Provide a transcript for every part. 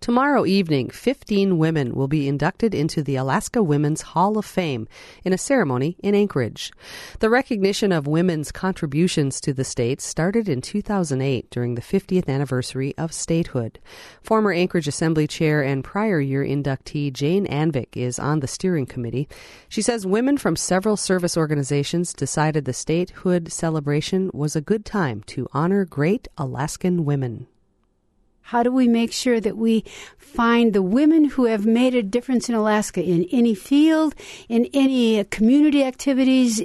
Tomorrow evening, 15 women will be inducted into the Alaska Women's Hall of Fame in a ceremony in Anchorage. The recognition of women's contributions to the state started in 2008 during the 50th anniversary of statehood. Former Anchorage Assembly Chair and prior year inductee Jane Anvik is on the steering committee. She says women from several service organizations decided the statehood celebration was a good time to honor great Alaskan women. How do we make sure that we find the women who have made a difference in Alaska in any field, in any community activities,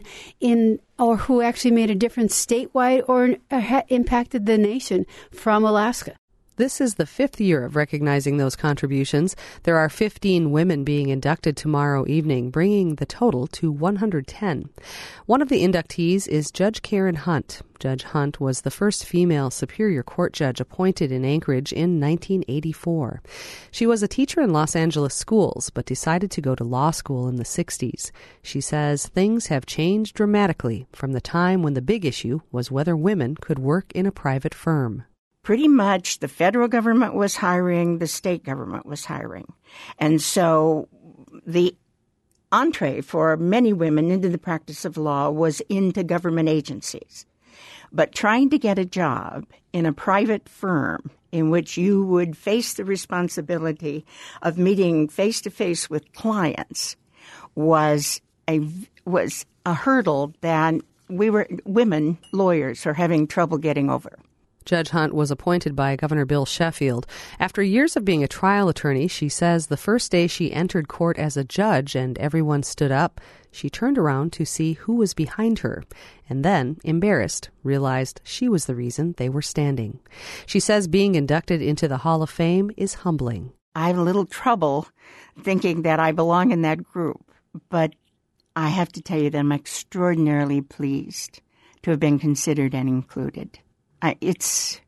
or who actually made a difference statewide or impacted the nation from Alaska? This is the 5th year of recognizing those contributions. There are 15 women being inducted tomorrow evening, bringing the total to 110. One of the inductees is Judge Karen Hunt. Judge Hunt was the first female Superior Court judge appointed in Anchorage in 1984. She was a teacher in Los Angeles schools, but decided to go to law school in the 60s. She says things have changed dramatically from the time when the big issue was whether women could work in a private firm. Pretty much the federal government was hiring, the state government was hiring. And so the entree for many women into the practice of law was into government agencies. But trying to get a job in a private firm in which you would face the responsibility of meeting face-to-face with clients was a hurdle that women lawyers are having trouble getting over. Judge Hunt was appointed by Governor Bill Sheffield. After years of being a trial attorney, she says the first day she entered court as a judge and everyone stood up, she turned around to see who was behind her, and then, embarrassed, realized she was the reason they were standing. She says being inducted into the Hall of Fame is humbling. I have a little trouble thinking that I belong in that group, but I have to tell you that I'm extraordinarily pleased to have been considered and included. It's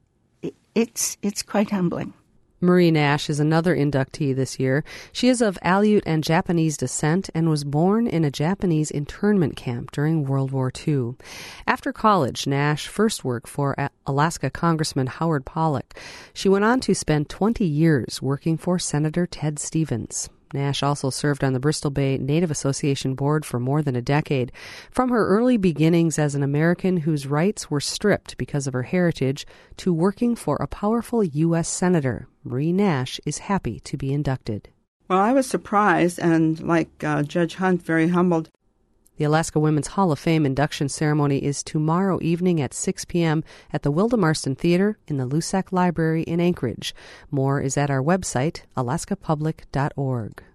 quite humbling. Marie Nash is another inductee this year. She is of Aleut and Japanese descent and was born in a Japanese internment camp during World War II. After college, Nash first worked for Alaska Congressman Howard Pollack. She went on to spend 20 years working for Senator Ted Stevens. Nash also served on the Bristol Bay Native Association board for more than a decade. From her early beginnings as an American whose rights were stripped because of her heritage to working for a powerful U.S. Senator, Marie Nash is happy to be inducted. Well, I was surprised and, like Judge Hunt, very humbled. The Alaska Women's Hall of Fame induction ceremony is tomorrow evening at 6 p.m. at the Wilda Marston Theater in the Lusac Library in Anchorage. More is at our website, alaskapublic.org.